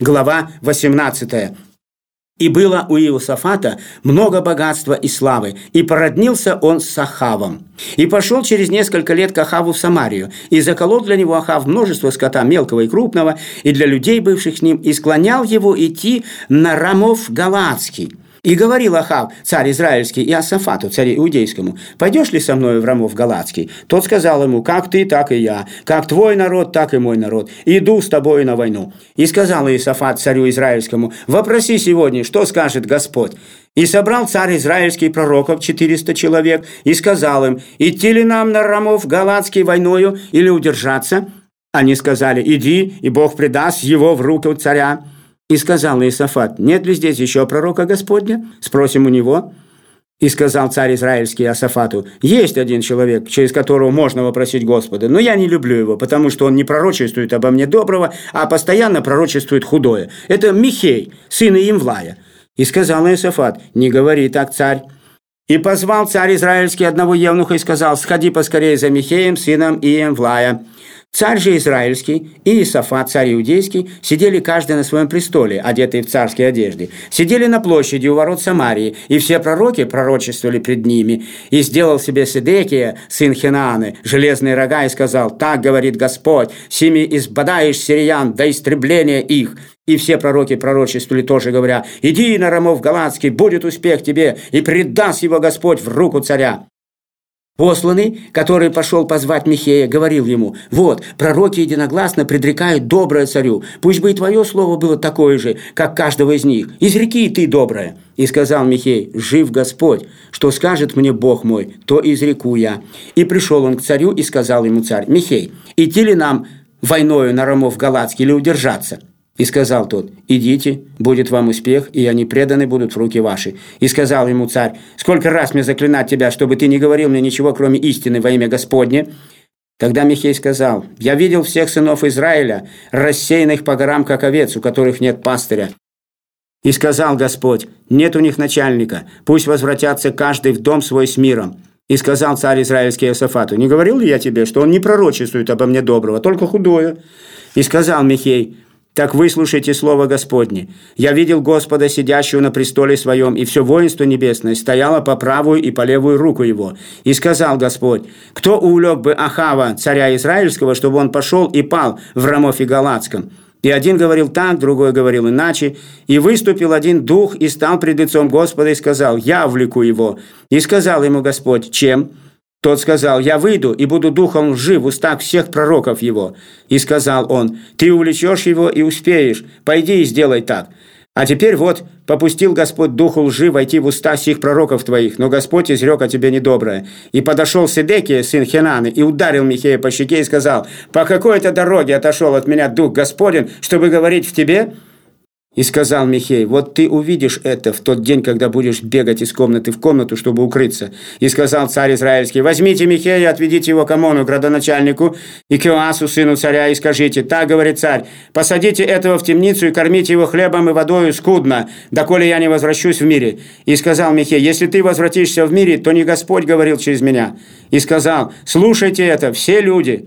глава 18. «И было у Иосафата много богатства и славы, и породнился он с Ахавом. И пошел через несколько лет к Ахаву в Самарию, и заколол для него Ахав множество скота мелкого и крупного, и для людей, бывших с ним, и склонял его идти на Рамов Галаадский. И говорил Ахав, царь израильский, Иосафату, царю иудейскому: пойдешь ли со мною в Рамов Галаадский? Тот сказал ему: как ты, так и я, как твой народ, так и мой народ. Иду с тобою на войну. И сказал Иосафат царю израильскому: вопроси сегодня, что скажет Господь. И собрал царь израильский пророков 400 человек, и сказал им: идти ли нам на Рамов Галаадский войною или удержаться? Они сказали: иди, и Бог предаст его в руку царя. И сказал Иосафат: нет ли здесь еще пророка Господня? Спросим у него. И сказал царь израильский Иосафату: есть один человек, через которого можно вопросить Господа, но я не люблю его, потому что он не пророчествует обо мне доброго, а постоянно пророчествует худое. Это Михей, сын Иемвлая. И сказал Иосафат: не говори так, царь. И позвал царь израильский одного евнуха и сказал: сходи поскорее за Михеем, сыном Иемвлая. Царь же израильский и Иосафат, царь иудейский, сидели каждый на своем престоле, одетые в царские одежды. Сидели на площади у ворот Самарии, и все пророки пророчествовали пред ними. И сделал себе Седекия, сын Хенааны, железные рога, и сказал: так говорит Господь, сими избадаешь сириян до истребления их. И все пророки пророчествовали тоже, говоря: иди на Рамов Галаадский, будет успех тебе, и предаст его Господь в руку царя. Посланный, который пошел позвать Михея, говорил ему: вот, пророки единогласно предрекают доброе царю, пусть бы и твое слово было такое же, как каждого из них, изреки и ты доброе. И сказал Михей: жив Господь, что скажет мне Бог мой, то изреку я. И пришел он к царю, и сказал ему царь: Михей, идти ли нам войною на Рамов Галаадский или удержаться? И сказал тот: идите, будет вам успех, и они преданы будут в руки ваши. И сказал ему царь: сколько раз мне заклинать тебя, чтобы ты не говорил мне ничего, кроме истины, во имя Господне? Тогда Михей сказал: я видел всех сынов Израиля, рассеянных по горам, как овец, у которых нет пастыря. И сказал Господь: нет у них начальника, пусть возвратятся каждый в дом свой с миром. И сказал царь израильский Иосафату: не говорил ли я тебе, что он не пророчествует обо мне доброго, только худое? И сказал Михей: так выслушайте слово Господне. Я видел Господа, сидящего на престоле своем, и все воинство небесное стояло по правую и по левую руку его. И сказал Господь: кто увлек бы Ахава, царя израильского, чтобы он пошел и пал в Рамофе Галаадском? И один говорил так, другой говорил иначе. И выступил один дух, и стал пред лицом Господа, и сказал: я увлеку его. И сказал ему Господь: чем? Тот сказал: я выйду и буду духом лжи в устах всех пророков его. И сказал он: ты увлечешь его и успеешь, пойди и сделай так. А теперь вот, попустил Господь духу лжи войти в уста сих пророков твоих, но Господь изрек о тебе недоброе. И подошел Седекия, сын Хенаны, и ударил Михея по щеке и сказал: по какой-то дороге отошел от меня дух Господень, чтобы говорить в тебе? И сказал Михей: вот ты увидишь это в тот день, когда будешь бегать из комнаты в комнату, чтобы укрыться. И сказал царь израильский: возьмите Михея и отведите его к Амону, градоначальнику, и к Иоасу, сыну царя, и скажите: так говорит царь, посадите этого в темницу и кормите его хлебом и водою скудно, доколе я не возвращусь в мире. И сказал Михей: если ты возвратишься в мире, то не Господь говорил через меня. И сказал: слушайте это, все люди.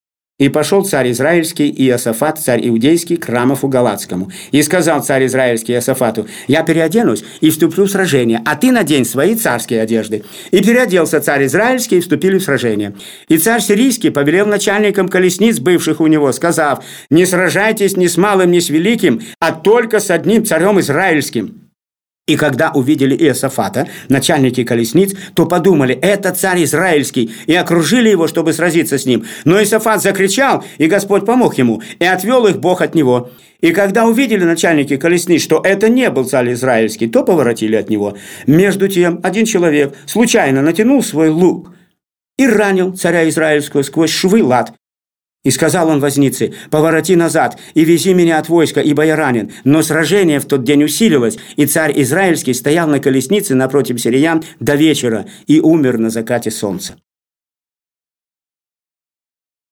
И пошел царь израильский и Иосафат, царь иудейский, к Рамофу Галаадскому. И сказал царь израильский Иосафату: я переоденусь и вступлю в сражение, а ты надень свои царские одежды. И переоделся царь израильский, и вступили в сражение. И царь сирийский повелел начальникам колесниц, бывших у него, сказав: не сражайтесь ни с малым, ни с великим, а только с одним царем израильским. И когда увидели Иосафата, начальники колесниц, то подумали: это царь израильский, и окружили его, чтобы сразиться с ним. Но Иосафат закричал, и Господь помог ему, и отвел их Бог от него. И когда увидели начальники колесниц, что это не был царь израильский, то поворотили от него. Между тем один человек случайно натянул свой лук и ранил царя израильского сквозь швы лад. И сказал он вознице: повороти назад и вези меня от войска, ибо я ранен. Но сражение в тот день усилилось, и царь израильский стоял на колеснице напротив сириян до вечера и умер на закате солнца.